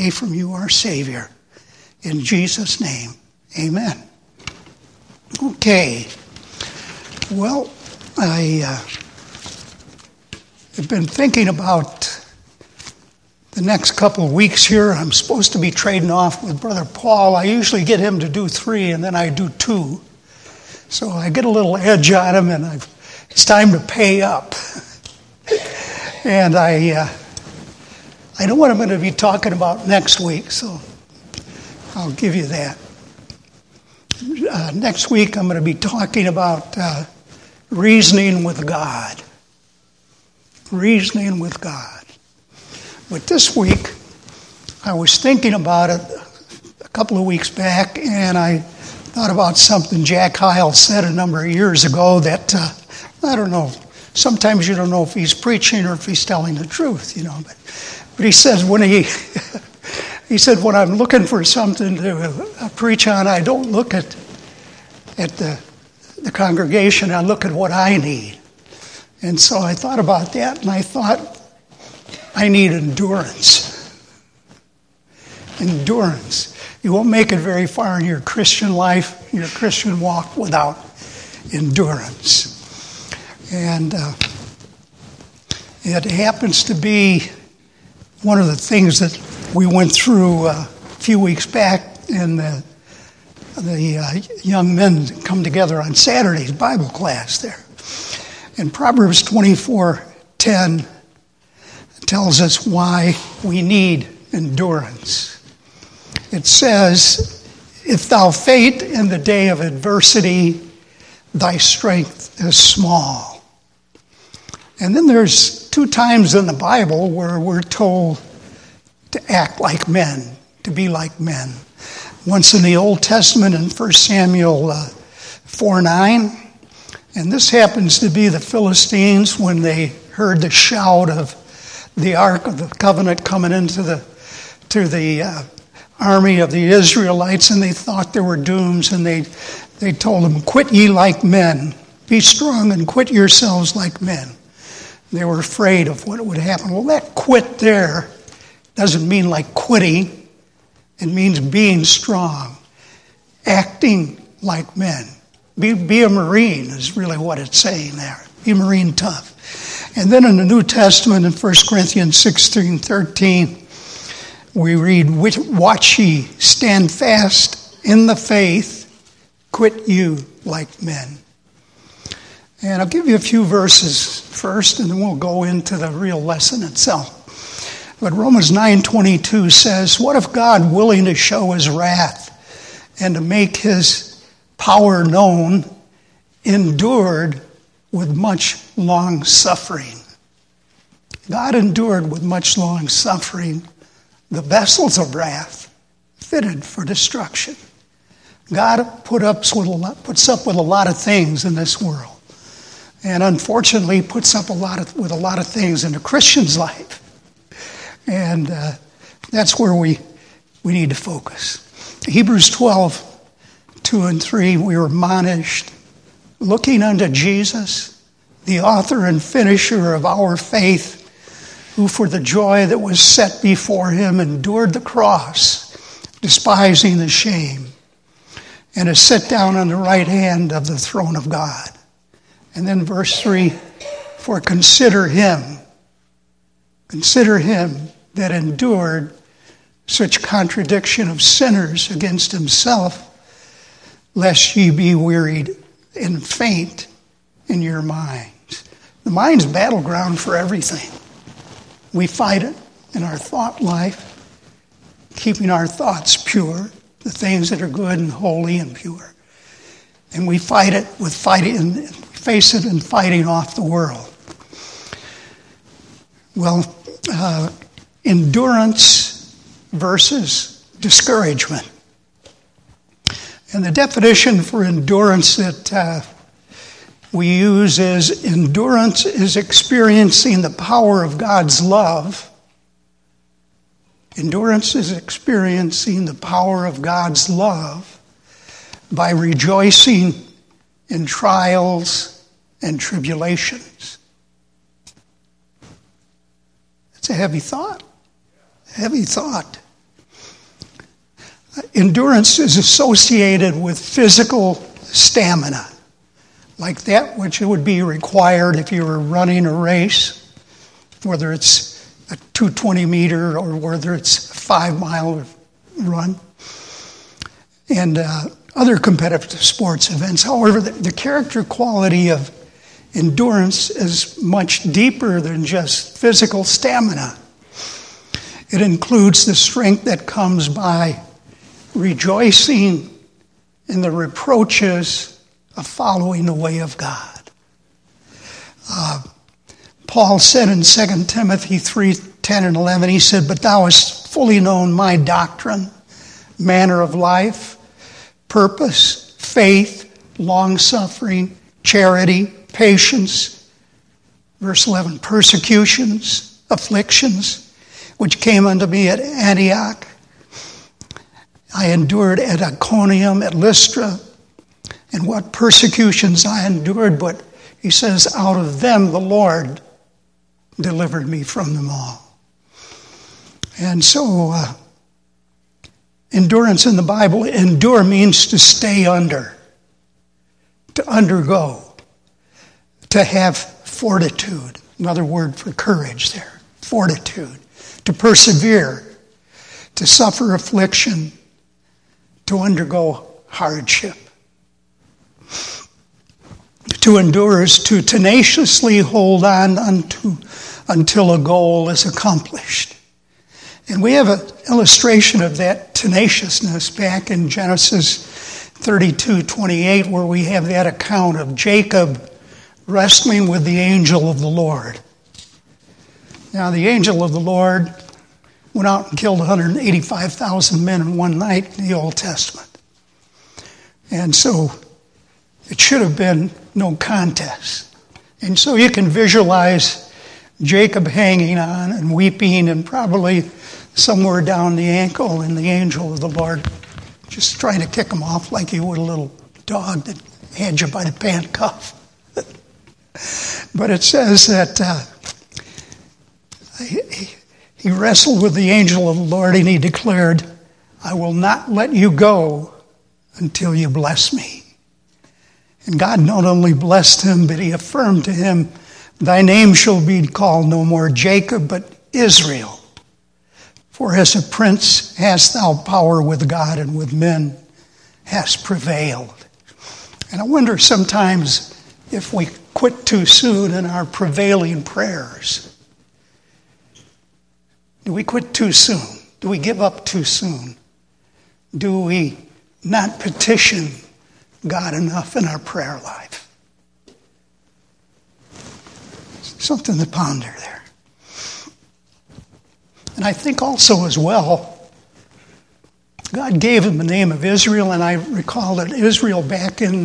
today from you, our Savior. In Jesus' name, amen. Okay. Well, I have been thinking about the next couple of weeks here. I'm supposed to be trading off with Brother Paul. I usually get him to do 3, and then I do 2. So I get a little edge on him, and it's time to pay up. And I know what I'm going to be talking about next week, so I'll give you that. Next week I'm going to be talking about reasoning with God. Reasoning with God. But this week, I was thinking about it a couple of weeks back, and I thought about something Jack Hyles said a number of years ago that, I don't know, sometimes you don't know if he's preaching or if he's telling the truth, But he says he said, when I'm looking for something to preach on, I don't look at the congregation, I look at what I need. And so I thought about that, and I thought, I need endurance. Endurance. You won't make it very far in your Christian life, your Christian walk, without endurance. And it happens to be one of the things that we went through a few weeks back in the young men come together on Saturday's Bible class there. And Proverbs 24:10 tells us why we need endurance. It says, if thou faint in the day of adversity, thy strength is small. And then there's 2 times in the Bible where we're told to act like men, to be like men. Once in the Old Testament in 1 Samuel 4:9, and this happens to be the Philistines when they heard the shout of the Ark of the Covenant coming into the army of the Israelites, and they thought they were doomed, and they told them, quit ye like men, be strong and quit yourselves like men. They were afraid of what would happen. Well, that quit there doesn't mean like quitting. It means being strong, acting like men. Be a Marine is really what it's saying there. Be Marine tough. And then in the New Testament in 1 Corinthians 16:13, we read, watch ye, stand fast in the faith, quit you like men. And I'll give you a few verses first, and then we'll go into the real lesson itself. But Romans 9:22 says, what if God, willing to show his wrath and to make his power known, endured with much long suffering? God endured with much long suffering the vessels of wrath fitted for destruction. God puts up with a lot of things in this world. And unfortunately puts up with a lot of things in a Christian's life. And that's where we need to focus. Hebrews 12:2 and 3, we are admonished, looking unto Jesus, the author and finisher of our faith, who for the joy that was set before him endured the cross, despising the shame, and is set down on the right hand of the throne of God. And then verse 3, for consider him that endured such contradiction of sinners against himself, lest ye be wearied and faint in your minds. The mind's battleground for everything. We fight it in our thought life, keeping our thoughts pure, the things that are good and holy and pure. And we fight it with face it and fighting off the world. Well, endurance versus discouragement. And the definition for endurance that we use is endurance is experiencing the power of God's love. Endurance is experiencing the power of God's love by rejoicing in trials and tribulations. It's a heavy thought. Heavy thought. Endurance is associated with physical stamina, like that which would be required if you were running a race, whether it's a 220 meter or whether it's a 5-mile run, and other competitive sports events. However, the character quality of endurance is much deeper than just physical stamina. It includes the strength that comes by rejoicing in the reproaches of following the way of God. Paul said in 2 Timothy 3:10 and 11, he said, "But thou hast fully known my doctrine, manner of life, purpose, faith, long-suffering, charity, patience." Verse 11, "Persecutions, afflictions, which came unto me at Antioch. I endured at Iconium, at Lystra, and what persecutions I endured, but," he says, "out of them the Lord delivered me from them all." And so, endurance in the Bible, endure means to stay under, to undergo, to have fortitude. Another word for courage there, fortitude. To persevere, to suffer affliction, to undergo hardship. To endure is to tenaciously hold on until a goal is accomplished. And we have an illustration of that tenaciousness back in Genesis 32:28, where we have that account of Jacob wrestling with the angel of the Lord. Now, the angel of the Lord went out and killed 185,000 men in one night in the Old Testament. And so it should have been no contest. And so you can visualize Jacob hanging on and weeping and probably somewhere down the ankle, and the angel of the Lord just trying to kick him off like you would a little dog that had you by the pant cuff. But it says that he wrestled with the angel of the Lord, and he declared, "I will not let you go until you bless me." And God not only blessed him, but he affirmed to him, "Thy name shall be called no more Jacob, but Israel. For as a prince hast thou power with God and with men hast prevailed." And I wonder sometimes if we quit too soon in our prevailing prayers. Do we quit too soon? Do we give up too soon? Do we not petition God enough in our prayer life? Something to ponder there. And I think also as well, God gave him the name of Israel, and I recall that Israel back in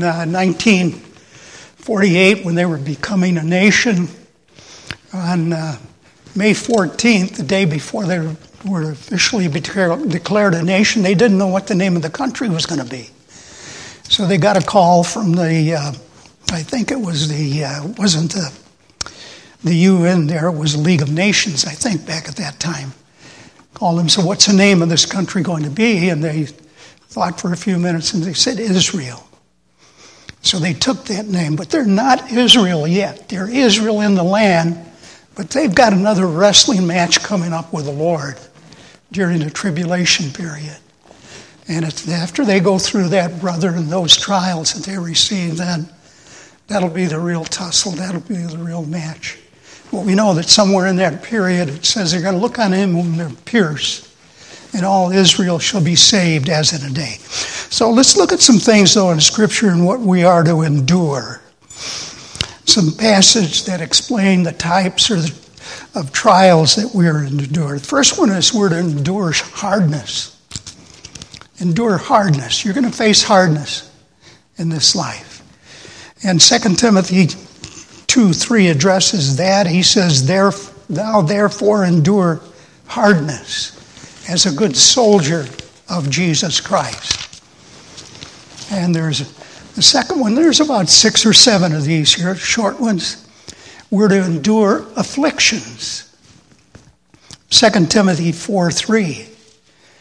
1948, when they were becoming a nation, on May 14th, the day before they were officially declared a nation, they didn't know what the name of the country was going to be. So they got a call from the, I think it was wasn't the UN there, it was the League of Nations, I think, back at that time. Called them, so what's the name of this country going to be? And they thought for a few minutes and they said Israel. So they took that name, but they're not Israel yet. They're Israel in the land, but they've got another wrestling match coming up with the Lord during the tribulation period. And it's after they go through that, brother, and those trials that they receive, then that'll be the real tussle. That'll be the real match. Well, we know that somewhere in that period it says they're going to look on him whom they're pierced, and all Israel shall be saved as in a day. So let's look at some things, though, in Scripture and what we are to endure. Some passages that explain the types of trials that we are to endure. The first one is we're to endure hardness. Endure hardness. You're going to face hardness in this life. And 2 Timothy 2:3 addresses that. He says, "Thou therefore endure hardness as a good soldier of Jesus Christ." And there's the second one. There's about 6 or 7 of these here, short ones. We're to endure afflictions. 2 Timothy 4:3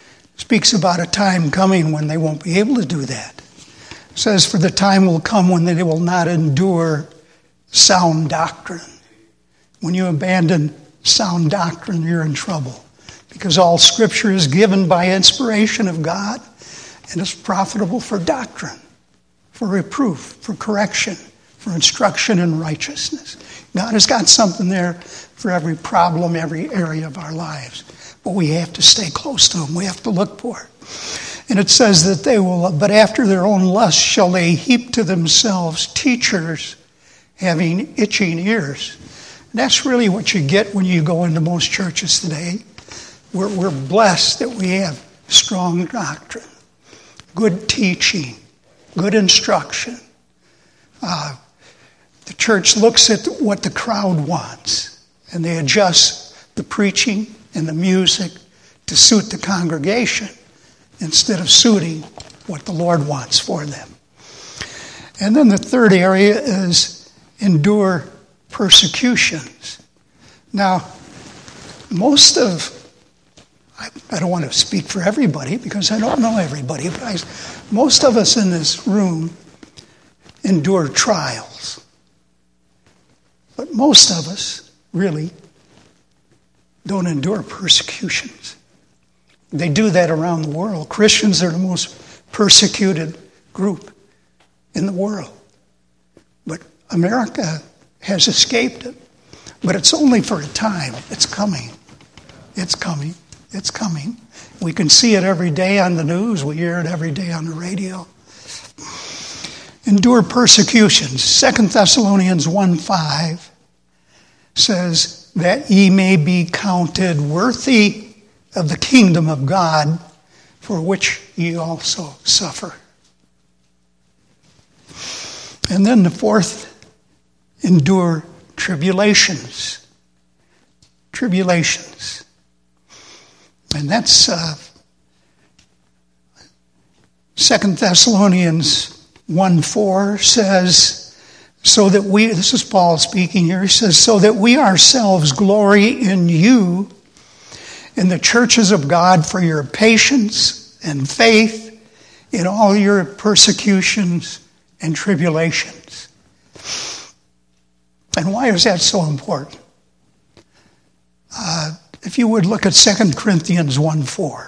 speaks about a time coming when they won't be able to do that. It says, for the time will come when they will not endure sound doctrine. When you abandon sound doctrine, you're in trouble. Because all Scripture is given by inspiration of God and is profitable for doctrine, for reproof, for correction, for instruction in righteousness. God has got something there for every problem, every area of our lives. But we have to stay close to Him. We have to look for it. And it says that they will, but after their own lust shall they heap to themselves teachers having itching ears. And that's really what you get when you go into most churches today. We're blessed that we have strong doctrine, good teaching, good instruction. The church looks at what the crowd wants, and they adjust the preaching and the music to suit the congregation instead of suiting what the Lord wants for them. And then the third area is endure persecutions. Now, I don't want to speak for everybody because I don't know everybody, but most of us in this room endure trials. But most of us really don't endure persecutions. They do that around the world. Christians are the most persecuted group in the world. But America has escaped it. But it's only for a time. It's coming. It's coming. It's coming. We can see it every day on the news. We hear it every day on the radio. Endure persecutions. 2 Thessalonians 1:5 says that ye may be counted worthy of the kingdom of God, for which ye also suffer. And then the fourth, endure tribulations. Tribulations. And that's 2 Thessalonians 1:4 says, so that we, this is Paul speaking here, he says, so that we ourselves glory in you, in the churches of God, for your patience and faith in all your persecutions and tribulations. And why is that so important? If you would look at 2 Corinthians 1:4.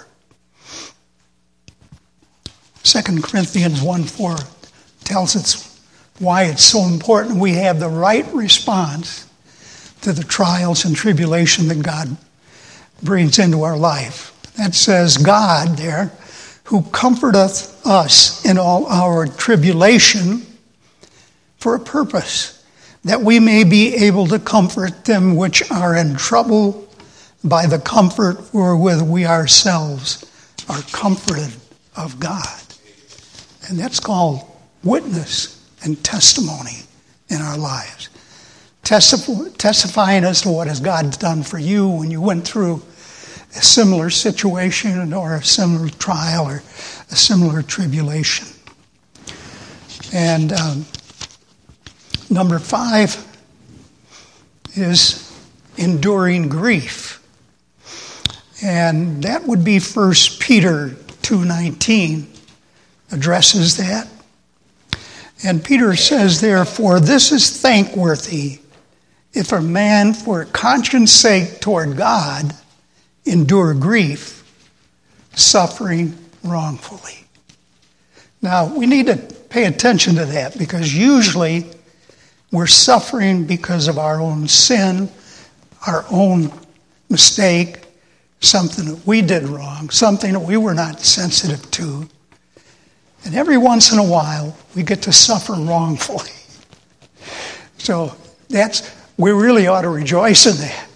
2 Corinthians 1:4 tells us why it's so important we have the right response to the trials and tribulation that God brings into our life. That says, God there, who comforteth us in all our tribulation for a purpose, that we may be able to comfort them which are in trouble by the comfort wherewith we ourselves are comforted of God. And that's called witness and testimony in our lives. Testifying as to what has God done for you when you went through a similar situation or a similar trial or a similar tribulation. And number 5 is enduring grief. And that would be 1 Peter 2:19 addresses that. And Peter says, therefore, this is thankworthy if a man for conscience sake toward God endure grief, suffering wrongfully. Now, we need to pay attention to that because usually we're suffering because of our own sin, our own mistake, something that we did wrong, something that we were not sensitive to. And every once in a while, we get to suffer wrongfully. So we really ought to rejoice in that.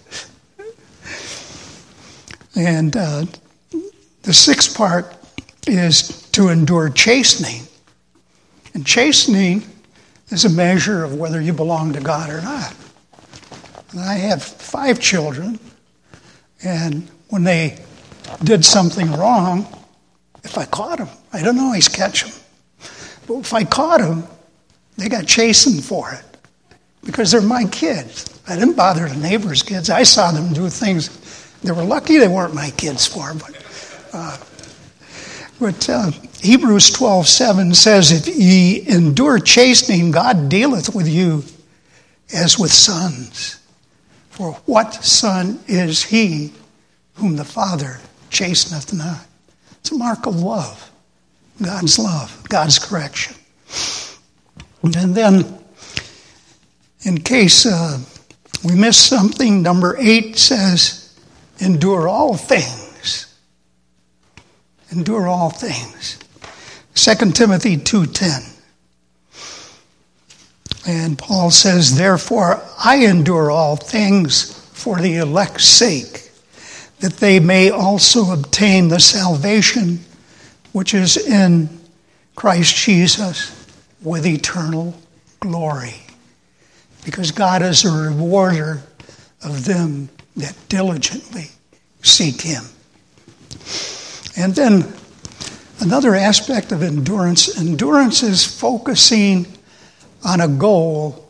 And the sixth part is to endure chastening. And chastening is a measure of whether you belong to God or not. And I have 5 children, and when they did something wrong, if I caught them, I don't always catch them, but if I caught them, they got chastened for it because they're my kids. I didn't bother the neighbors' kids. I saw them do things they were lucky they weren't my kids for, but But Hebrews 12:7 says, if ye endure chastening, God dealeth with you as with sons. For what son is he whom the Father chasteneth not? It's a mark of love, God's correction. And then, in case we missed something, number 8 says, endure all things. Endure all things. 2 Timothy 2:10. And Paul says, therefore I endure all things for the elect's sake, that they may also obtain the salvation which is in Christ Jesus with eternal glory. Because God is a rewarder of them that diligently seek him. And then another aspect of endurance is focusing on a goal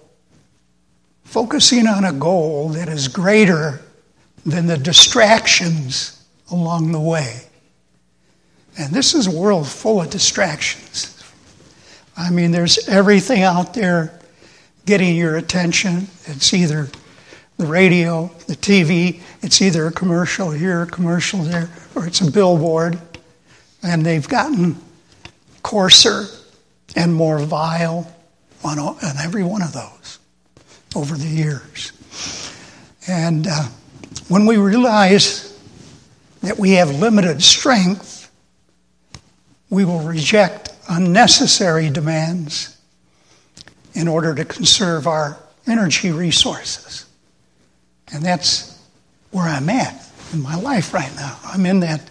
that is greater than the distractions along the way. And this is a world full of distractions. I mean, there's everything out there getting your attention. It's either the radio, the TV, it's either a commercial here, a commercial there, or it's a billboard. And they've gotten coarser and more vile on every one of those over the years. And when we realize that we have limited strength, we will reject unnecessary demands in order to conserve our energy resources. And that's where I'm at in my life right now. I'm in that,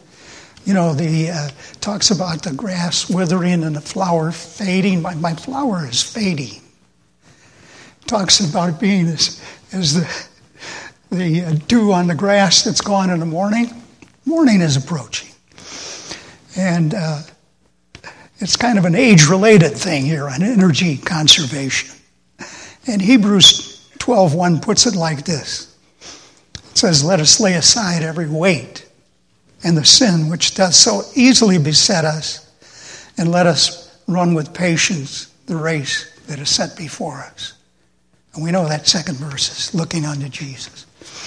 talks about the grass withering and the flower fading. My flower is fading. Talks about it being as the dew on the grass that's gone in the morning. Morning is approaching. And it's kind of an age-related thing here on energy conservation. And Hebrews 12:1 puts it like this. It says, let us lay aside every weight and the sin which doth so easily beset us, and let us run with patience the race that is set before us. And we know that second verse is looking unto Jesus.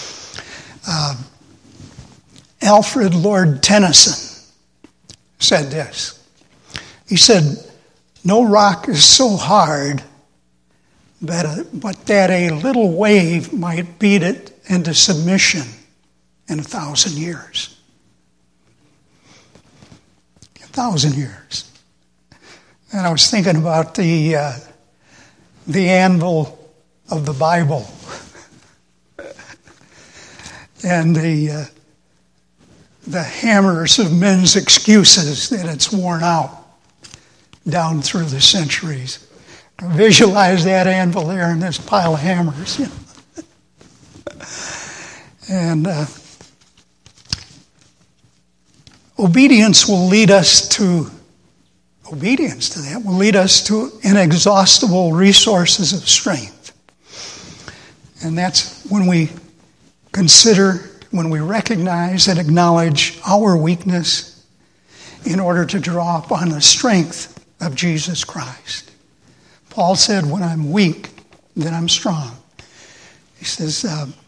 Alfred Lord Tennyson said this. He said, no rock is so hard but that a little wave might beat it into submission in 1,000 years. 1,000 years. And I was thinking about the anvil of the Bible and the hammers of men's excuses that it's worn out down through the centuries. Visualize that anvil there and this pile of hammers. And obedience will lead us to inexhaustible resources of strength. And that's when we recognize and acknowledge our weakness in order to draw upon the strength of Jesus Christ. Paul said, when I'm weak, then I'm strong. He says,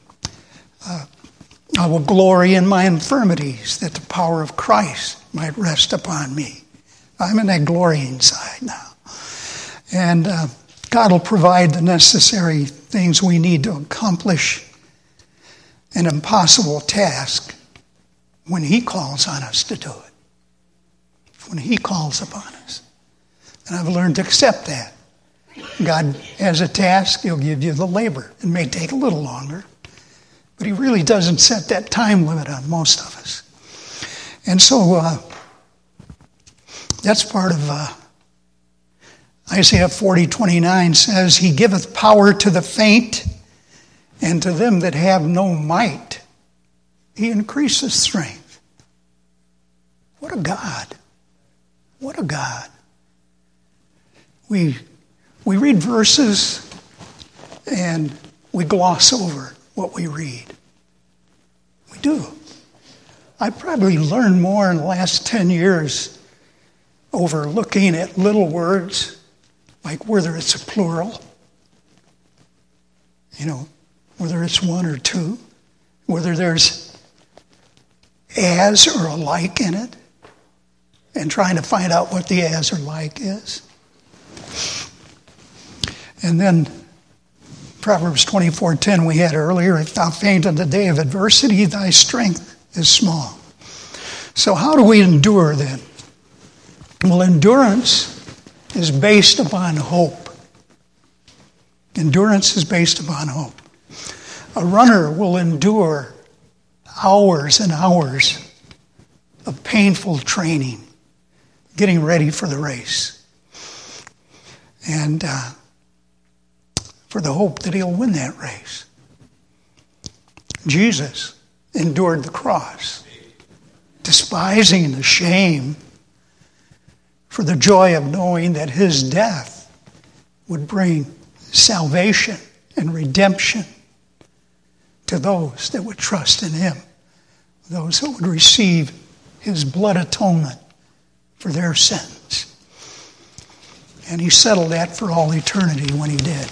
I will glory in my infirmities, that the power of Christ might rest upon me. I'm in that glorying side now. And God will provide the necessary things we need to accomplish an impossible task when he calls on us to do it. When he calls upon us. And I've learned to accept that. God has a task, he'll give you the labor. It may take a little longer, but he really doesn't set that time limit on most of us. And so that's part of Isaiah 40:29 says, he giveth power to the faint, and to them that have no might, he increases strength. What a God. What a God. We read verses and we gloss over what we read. We do. I probably learned more in the last 10 years overlooking at little words, like whether it's a plural, whether it's one or two, whether there's as or a like in it, and trying to find out what the as or like is. And then Proverbs 24:10 we had earlier, if thou faint in the day of adversity, thy strength is small. So how do we endure then? Well, endurance is based upon hope. Endurance is based upon hope. A runner will endure hours and hours of painful training, getting ready for the race. And for the hope that he'll win that race. Jesus endured the cross, despising the shame for the joy of knowing that his death would bring salvation and redemption to those that would trust in him, those that would receive his blood atonement for their sins. And he settled that for all eternity when he did.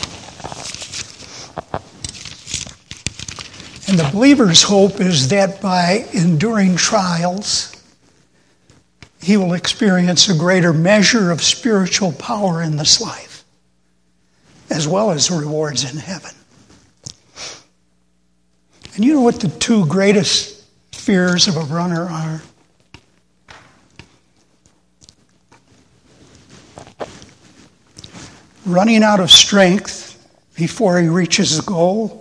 And the believer's hope is that by enduring trials, he will experience a greater measure of spiritual power in this life, as well as rewards in heaven. And you know what the two greatest fears of a runner are? Running out of strength before he reaches the goal,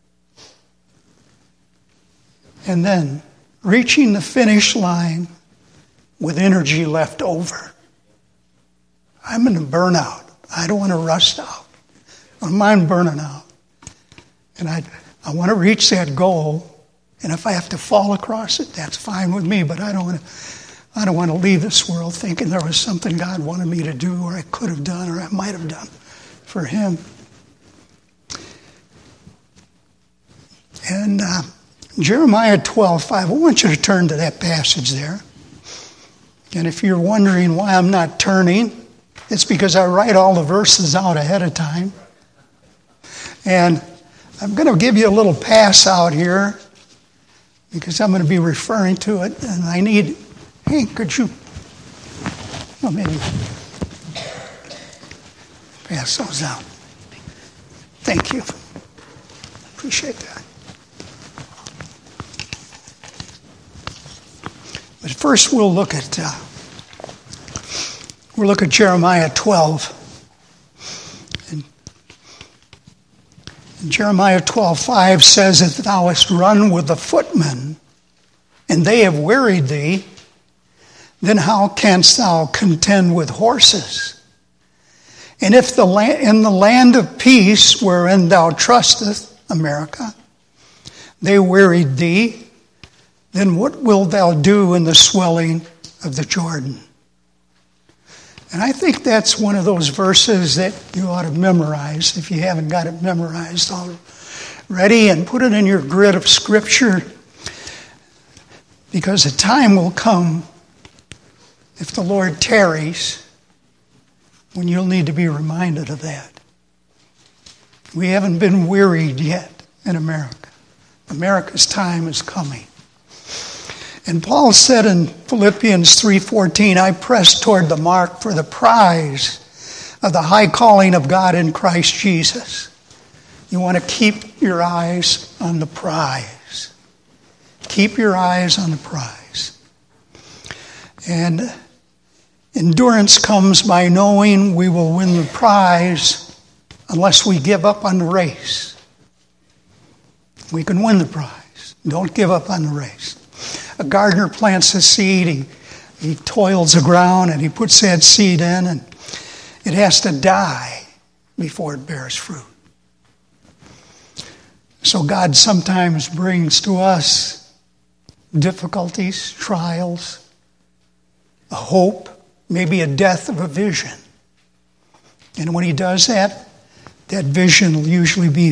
and then reaching the finish line with energy left over. I'm in a burnout. I don't want to rust out. I don't mind burning out. And I want to reach that goal, and if I have to fall across it, that's fine with me, but I don't want to leave this world thinking there was something God wanted me to do, or I could have done, or I might have done for him. And Jeremiah 12:5, I want you to turn to that passage there. And if you're wondering why I'm not turning, it's because I write all the verses out ahead of time. And I'm going to give you a little pass out here because I'm going to be referring to it. And I need, Hank, could you, maybe pass those out. Thank you. Appreciate that. But first we'll look at Jeremiah 12. And Jeremiah 12:5 says, if thou hast run with the footmen, and they have wearied thee, then how canst thou contend with horses? And if in the land of peace wherein thou trustest, America, they wearied thee, then what wilt thou do in the swelling of the Jordan? And I think that's one of those verses that you ought to memorize if you haven't got it memorized already, and put it in your grid of Scripture, because a time will come, if the Lord tarries, when you'll need to be reminded of that. We haven't been wearied yet in America. America's time is coming. And Paul said in Philippians 3:14, I press toward the mark for the prize of the high calling of God in Christ Jesus. You want to keep your eyes on the prize. Keep your eyes on the prize. And endurance comes by knowing we will win the prize unless we give up on the race. We can win the prize. Don't give up on the race. A gardener plants a seed, he toils the ground and he puts that seed in, and it has to die before it bears fruit. So God sometimes brings to us difficulties, trials, a hope, maybe a death of a vision. And when he does that, that vision will usually be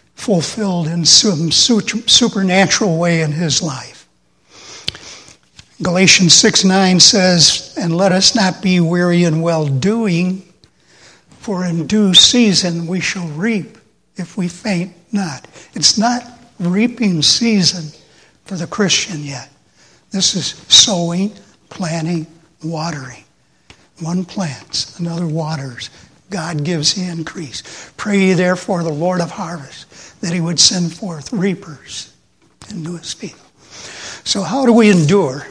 fulfilled in some supernatural way in his life. Galatians 6:9 says, "And let us not be weary in well-doing, for in due season we shall reap if we faint not." It's not reaping season for the Christian yet. This is sowing, planting, watering. One plants, another waters. God gives the increase. Pray ye therefore the Lord of harvest, that he would send forth reapers into his field. So how do we endure?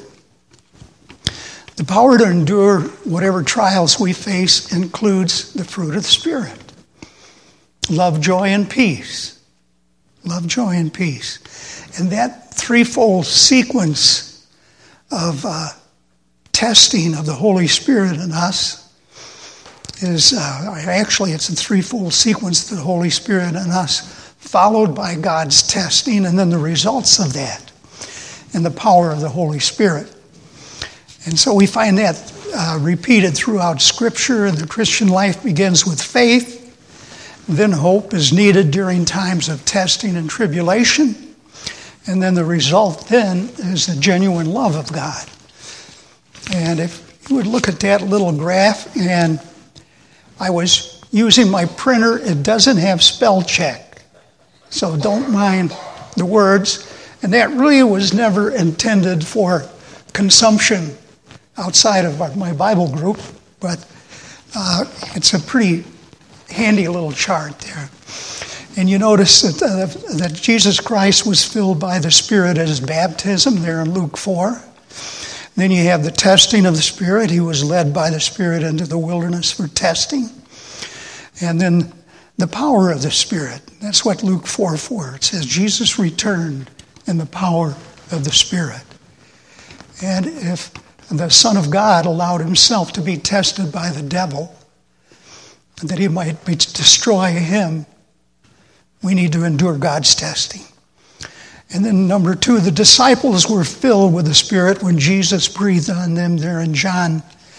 The power to endure whatever trials we face includes the fruit of the Spirit. Love, joy, and peace. Love, joy, and peace. And that threefold sequence of testing of the Holy Spirit in us is, actually it's a threefold sequence of the Holy Spirit in us, followed by God's testing, and then the results of that, and the power of the Holy Spirit. And so we find that repeated throughout Scripture, and the Christian life begins with faith. Then hope is needed during times of testing and tribulation. And then the result then is the genuine love of God. And if you would look at that little graph, and I was using my printer, it doesn't have spell check. So don't mind the words. And that really was never intended for consumption outside of my Bible group, but it's a pretty handy little chart there. And you notice that Jesus Christ was filled by the Spirit at his baptism there in Luke 4. Then you have the testing of the Spirit. He was led by the Spirit into the wilderness for testing. And then the power of the Spirit. That's what Luke 4:4. It says Jesus returned in the power of the Spirit. And if the Son of God allowed himself to be tested by the devil, that he might destroy him, we need to endure God's testing. And then number 2, the disciples were filled with the Spirit when Jesus breathed on them there in John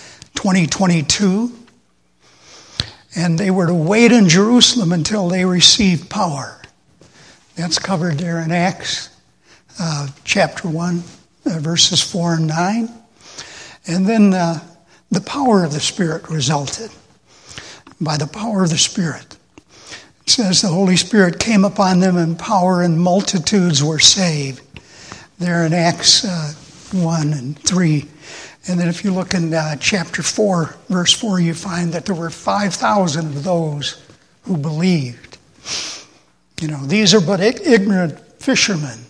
20:22. And they were to wait in Jerusalem until they received power. That's covered there in Acts chapter 1, verses 4 and 9. And then the power of the Spirit resulted. By the power of the Spirit. It says the Holy Spirit came upon them in power, and multitudes were saved. There in Acts 1 and 3. And then if you look in chapter 4, verse 4, you find that there were 5,000 of those who believed. You know, these are but ignorant fishermen.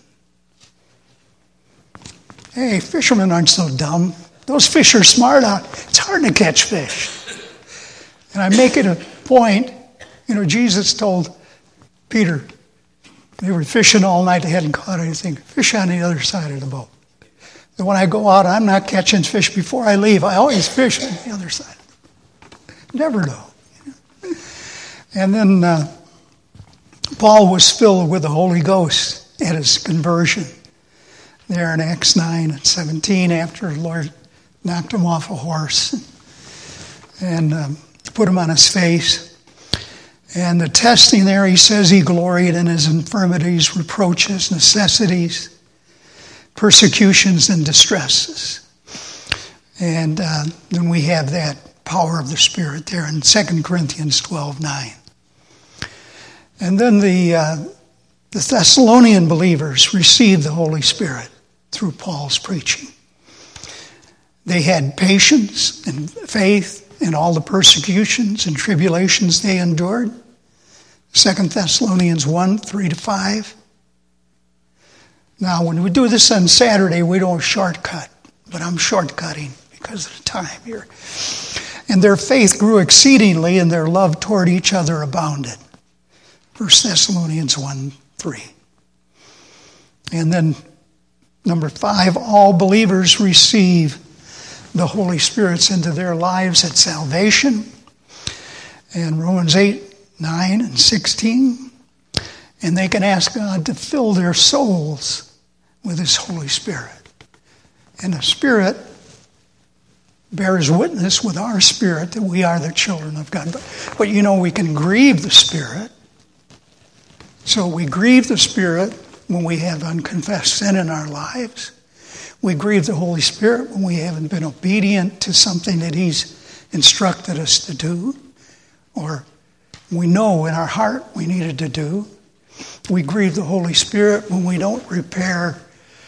Hey, fishermen aren't so dumb. Those fish are smart out. It's hard to catch fish. And I make it a point, Jesus told Peter, they were fishing all night, they hadn't caught anything. Fish on the other side of the boat. And when I go out, I'm not catching fish before I leave. I always fish on the other side. Never know. And then Paul was filled with the Holy Ghost at his conversion. There in Acts 9 and 17, after the Lord knocked him off a horse and put him on his face. And the testing there, he says he gloried in his infirmities, reproaches, necessities, persecutions, and distresses. And then we have that power of the Spirit there in 2 Corinthians 12:9. And then the Thessalonian believers received the Holy Spirit through Paul's preaching. They had patience and faith in all the persecutions and tribulations they endured. 2 Thessalonians 1, 3-5. Now, when we do this on Saturday, we don't shortcut, but I'm shortcutting because of the time here. And their faith grew exceedingly, and their love toward each other abounded. 1 Thessalonians 1, 3. And then, number 5, all believers receive the Holy Spirit into their lives at salvation. And Romans 8, 9, and 16. And they can ask God to fill their souls with His Holy Spirit. And the Spirit bears witness with our spirit that we are the children of God. But we can grieve the Spirit. So we grieve the Spirit when we have unconfessed sin in our lives. We grieve the Holy Spirit when we haven't been obedient to something that He's instructed us to do, or we know in our heart we needed to do. We grieve the Holy Spirit when we don't repair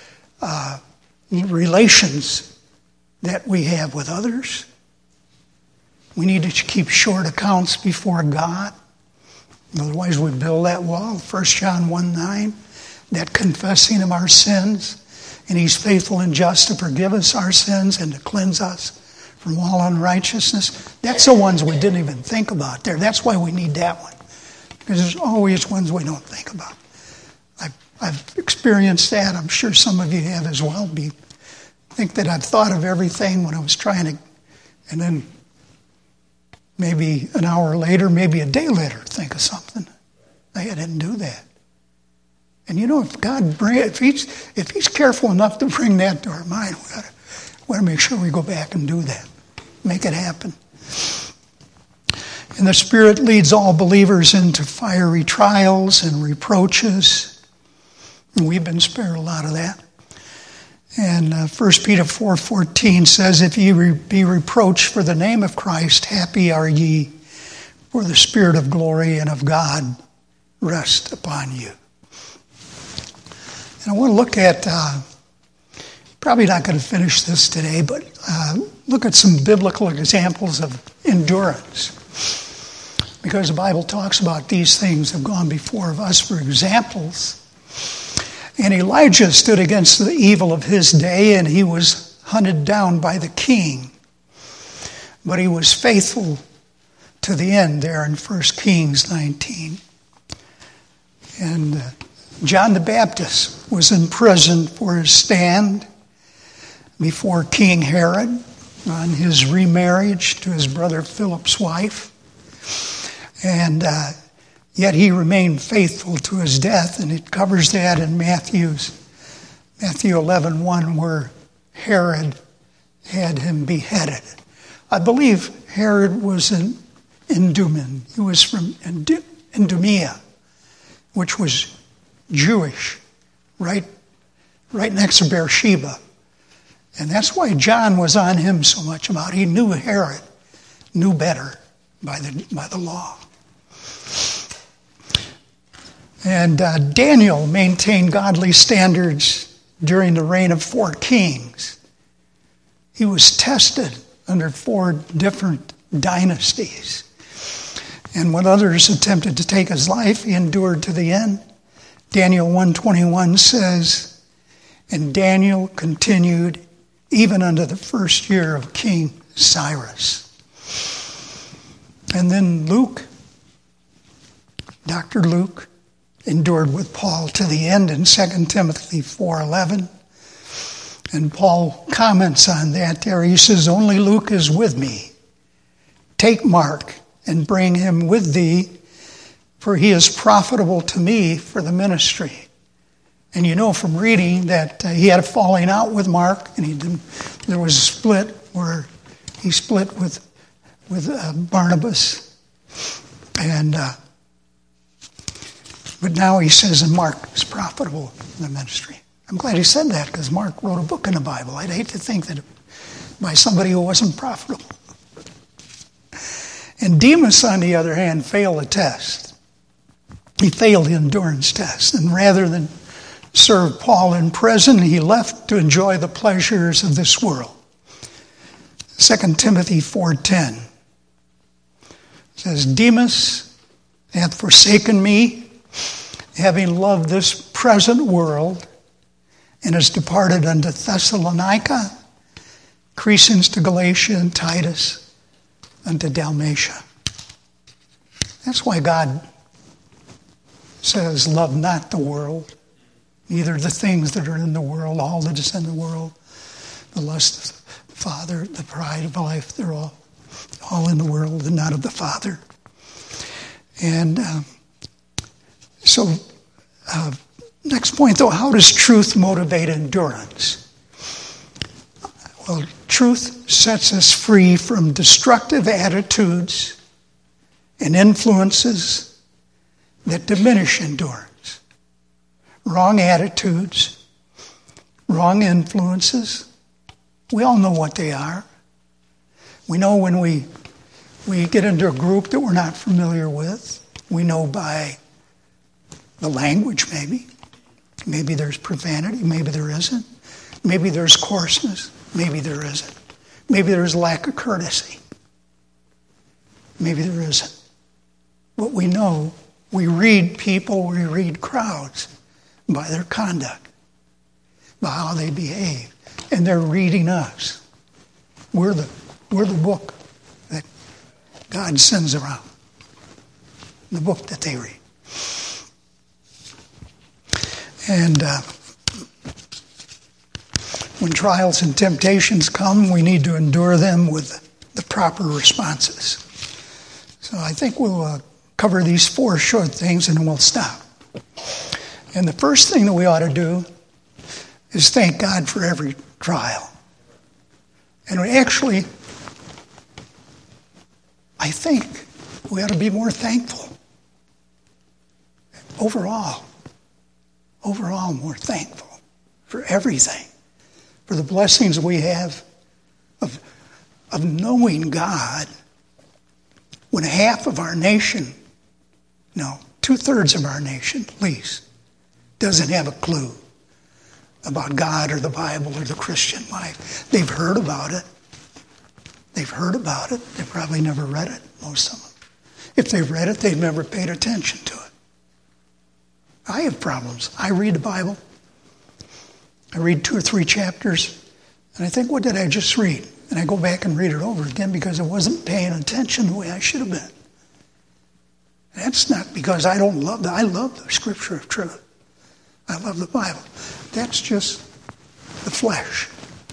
relations that we have with others. We need to keep short accounts before God. Otherwise we build that wall. 1 John 1:9, that confessing of our sins, and He's faithful and just to forgive us our sins and to cleanse us from all unrighteousness. That's the ones we didn't even think about there. That's why we need that one. Because there's always ones we don't think about. I've experienced that. I'm sure some of you have as well. Think that I've thought of everything when I was trying to, and then maybe an hour later, maybe a day later, think of something. I didn't do that. And if God if He's careful enough to bring that to our mind, we got to make sure we go back and do that. Make it happen. And the Spirit leads all believers into fiery trials and reproaches. And we've been spared a lot of that. And 1 Peter 4:14 says, if ye be reproached for the name of Christ, happy are ye, for the Spirit of glory and of God rest upon you. And I want to look at, probably not going to finish this today, but look at some biblical examples of endurance. Because the Bible talks about these things have gone before of us for examples. And Elijah stood against the evil of his day, and he was hunted down by the king. But he was faithful to the end there in 1 Kings 19. And John the Baptist was in prison for his stand before King Herod on his remarriage to his brother Philip's wife. And yet he remained faithful to his death, and it covers that in Matthew 11:1, where Herod had him beheaded. I believe Herod was an Idumean. He was from Idumea, which was Jewish, right next to Beersheba. And that's why John was on him so much about it. He knew Herod knew better by the law. And Daniel maintained godly standards during the reign of 4 kings. He was tested under 4 different dynasties. And when others attempted to take his life, he endured to the end. Daniel 1:21 says, and Daniel continued even unto the first year of King Cyrus. And then Luke, Dr. Luke, endured with Paul to the end in 2 Timothy 4:11. And Paul comments on that there. He says, only Luke is with me. Take Mark and bring him with thee, for he is profitable to me for the ministry. And you know from reading that he had a falling out with Mark, and there was a split where he split with Barnabas. And but now he says, and Mark is profitable in the ministry. I'm glad he said that, because Mark wrote a book in the Bible. I'd hate to think that by somebody who wasn't profitable. And Demas, on the other hand, failed the test. He failed the endurance test. And rather than serve Paul in prison, he left to enjoy the pleasures of this world. 2 Timothy 4:10 says, Demas hath forsaken me, having loved this present world, and has departed unto Thessalonica, Crescens to Galatia, and Titus unto Dalmatia. That's why God says, love not the world, neither the things that are in the world, all that is in the world, the lust of the Father, the pride of life, they're all in the world and not of the Father. And so next point, though, how does truth motivate endurance? Well, truth sets us free from destructive attitudes and influences that diminish endurance. Wrong attitudes wrong influences. We all know what they are. We know when we get into a group that we're not familiar with. We know by the language, maybe. Maybe there's profanity, maybe there isn't. Maybe there's coarseness, maybe there isn't. Maybe there's lack of courtesy. Maybe there isn't. But we know, we read people, we read crowds by their conduct, by how they behave. And they're reading us. We're the book that God sends around. The book that they read. And when trials and temptations come, we need to endure them with the proper responses. So I think we'll cover these 4 short things and then we'll stop. And the first thing that we ought to do is thank God for every trial. And I think we ought to be more thankful. Overall more thankful for everything. For the blessings we have of knowing God when half of our nation, 2/3 of our nation at least, doesn't have a clue about God or the Bible or the Christian life. They've heard about it. They've probably never read it, most of them. If they've read it, they've never paid attention to it. I have problems. I read the Bible. I read 2 or 3 chapters, and I think, what did I just read? And I go back and read it over again because I wasn't paying attention the way I should have been. That's not because I don't love I love the Scripture of truth. I love the Bible. That's just the flesh.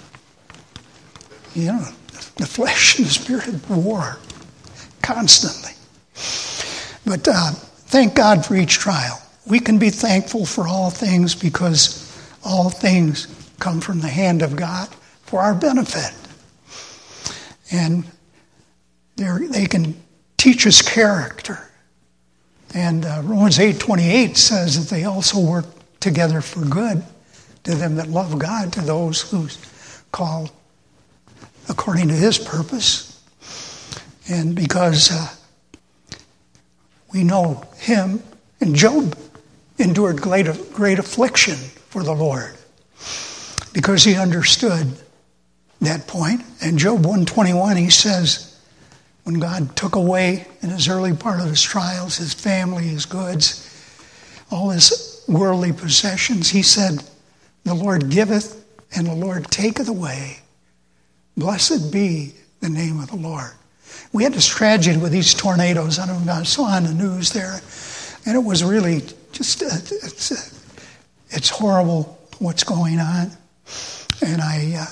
The flesh and the spirit at war constantly. But thank God for each trial. We can be thankful for all things because all things come from the hand of God for our benefit. And they can teach us character. And Romans 8:28 says that they also work together for good to them that love God, to those who's called according to His purpose. And because we know Him, and Job endured great affliction for the Lord because he understood that point. And Job 1:21, he says, when God took away in his early part of his trials, his family, his goods, all his worldly possessions, he said, the Lord giveth and the Lord taketh away. Blessed be the name of the Lord. We had this tragedy with these tornadoes. I don't know, I saw on the news there, and it was really just, it's horrible what's going on. And I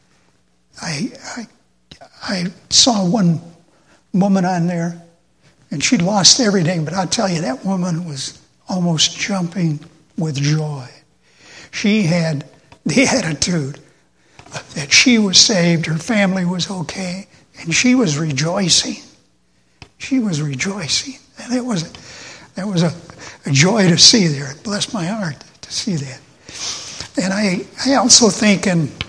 saw one woman on there, and she'd lost everything, but I'll tell you, that woman was almost jumping with joy. She had the attitude that she was saved, her family was okay, and she was rejoicing. She was rejoicing. And it was a joy to see there. It blessed my heart to see that. And I also think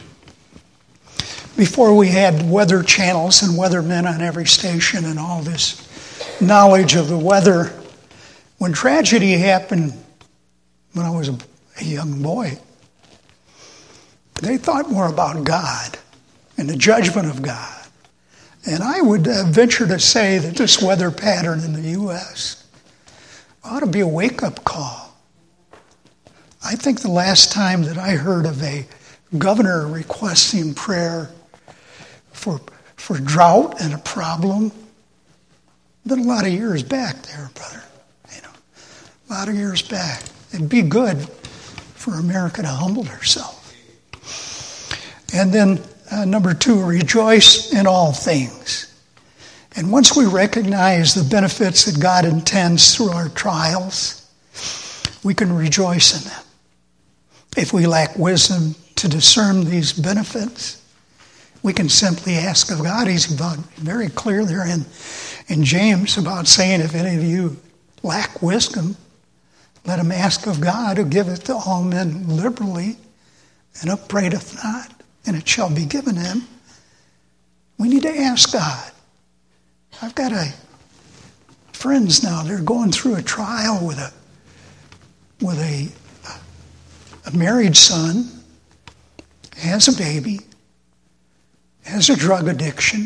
before we had weather channels and weathermen on every station and all this knowledge of the weather, when tragedy happened when I was a young boy, they thought more about God and the judgment of God. And I would venture to say that this weather pattern in the U.S. ought to be a wake-up call. I think the last time that I heard of a governor requesting prayer for drought and a problem, been a lot of years back there, brother. A lot of years back. It'd be good for America to humble herself. And then number 2, rejoice in all things. And once we recognize the benefits that God intends through our trials, we can rejoice in them. If we lack wisdom to discern these benefits, we can simply ask of God. He's very clear there in James about saying, if any of you lack wisdom, let him ask of God, who giveth to all men liberally and upbraideth not, and it shall be given him. We need to ask God. I've got friends now, they're going through a trial with a married son, has a baby, has a drug addiction.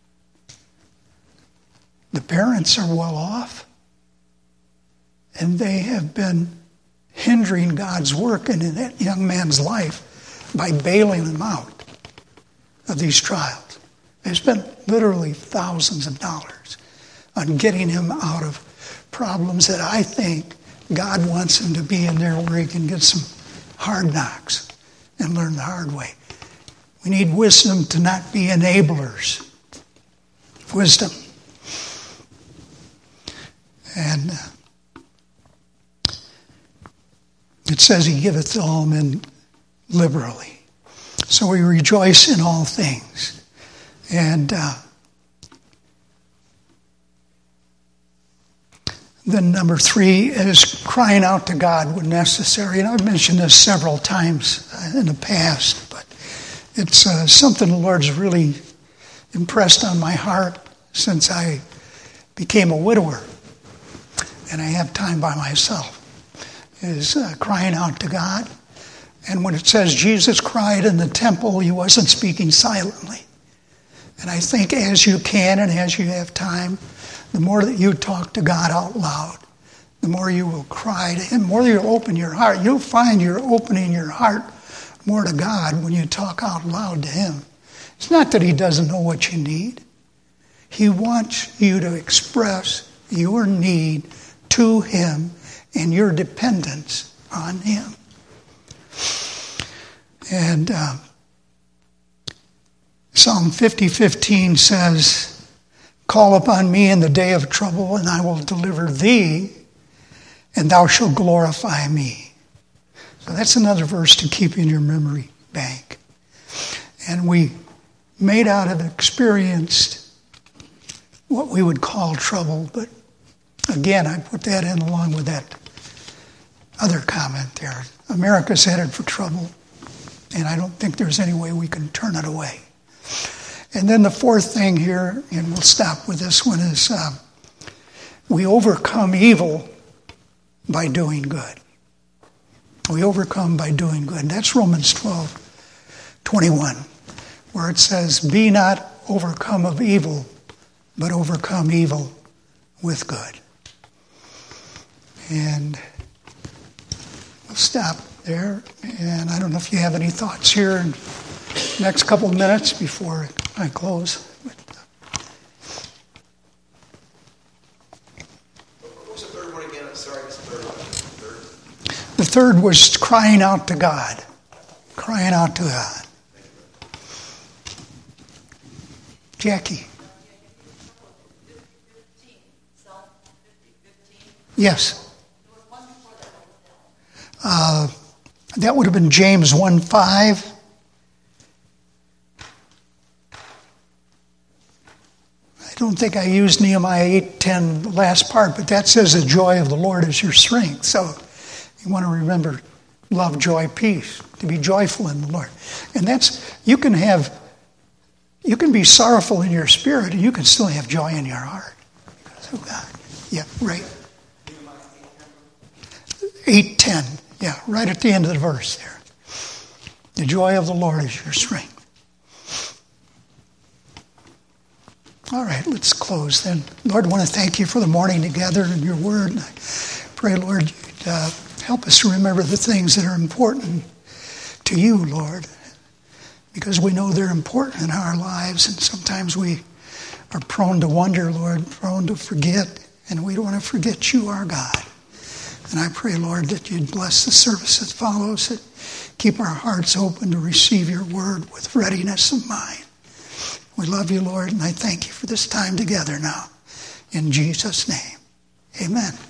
The parents are well off, and they have been hindering God's work in that young man's life by bailing him out of these trials. They spent literally thousands of dollars on getting him out of problems that I think God wants him to be in there where he can get some hard knocks and learn the hard way. We need wisdom to not be enablers. Wisdom. And it says he giveth to all men liberally. So we rejoice in all things. And then number 3 is crying out to God when necessary. And I've mentioned this several times in the past, but it's something the Lord's really impressed on my heart since I became a widower and I have time by myself, is crying out to God. And when it says Jesus cried in the temple, he wasn't speaking silently. And I think as you can and as you have time, the more that you talk to God out loud, the more you will cry to him, the more you'll open your heart. You'll find you're opening your heart more to God when you talk out loud to him. It's not that he doesn't know what you need. He wants you to express your need to him and your dependence on him. And Psalm 50:15 says, call upon me in the day of trouble, and I will deliver thee, and thou shalt glorify me. So that's another verse to keep in your memory bank. And we may not have experienced what we would call trouble, but again, I put that in along with that other comment there. America's headed for trouble, and I don't think there's any way we can turn it away. And then the 4th thing here, and we'll stop with this one, is we overcome evil by doing good. We overcome by doing good. And that's Romans 12:21, where it says, be not overcome of evil, but overcome evil with good. And we'll stop there. And I don't know if you have any thoughts here in the next couple of minutes before I close. What was the third one again? I'm sorry, it's the third one. The third was crying out to God. Crying out to God. Jackie. Yes. That would have been James 1:5. I don't think I used Nehemiah 8:10, the last part, but that says the joy of the Lord is your strength. So you want to remember love, joy, peace, to be joyful in the Lord. And that's, you can be sorrowful in your spirit and you can still have joy in your heart. Because of God. Yeah, right. 8:10. Yeah, right at the end of the verse there. The joy of the Lord is your strength. All right, let's close then. Lord, I want to thank you for the morning together and your word. And I pray, Lord, you'd help us to remember the things that are important to you, Lord, because we know they're important in our lives, and sometimes we are prone to wonder, Lord, prone to forget, and we don't want to forget you, our God. And I pray, Lord, that you'd bless the service that follows, that keep our hearts open to receive your word with readiness of mind. We love you, Lord, and I thank you for this time together now. In Jesus' name, amen.